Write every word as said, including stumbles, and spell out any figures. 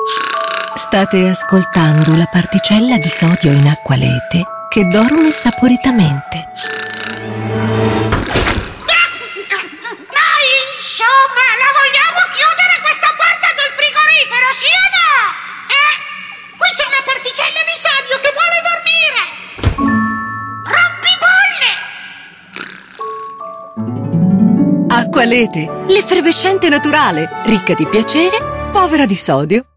State ascoltando la particella di sodio in acqualete che dorme saporitamente. Ma insomma, la vogliamo chiudere questa porta del frigorifero, sì o no? Eh? Qui c'è una particella di sodio che vuole dormire! Rompibolle! Acqualete, l'effervescente naturale, ricca di piacere, povera di sodio.